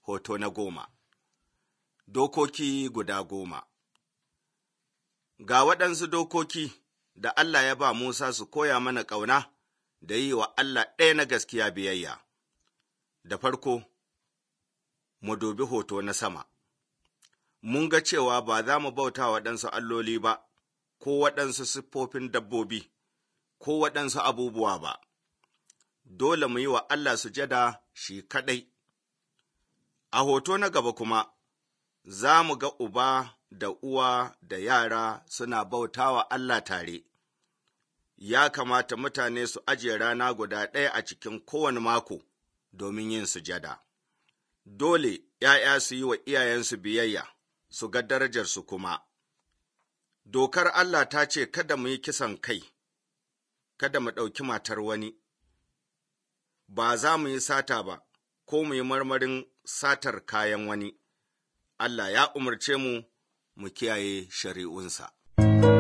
hoto na 10. Dokoki guda 10. Ga waɗansu dokoki da Allah ya ba Musa su koya mana ƙauna da yi wa Allah ɗaya na gaskiya biyayya. Da farko, mu dubi hoto na sama. Mun ga cewa ba za mu bauta waɗansu alloli ba, ko waɗansu siffofin dabbobi, ko waɗansu abubuwa ba. Dole mu yi wa Allah sujada shi kaɗai. A hoto na gaba kuma, za mu ga uba da uwa da yara suna bauta wa Allah tare. Ya kamata mutane su ajiye rana guda ɗaya a cikin kowane mako domin yin sujada. Dole ‘ya'ya su yi wa iyayensu biyayya, su ga darajarsu kuma. Dokar Allah ta ce kada mu yi kisan kai, kada mu ɗauki matar wani, ba za mu yi sata ba, ko mu yi marmarin satar kayan wani. Allah ya umarce mu kiyaye shari'unsa.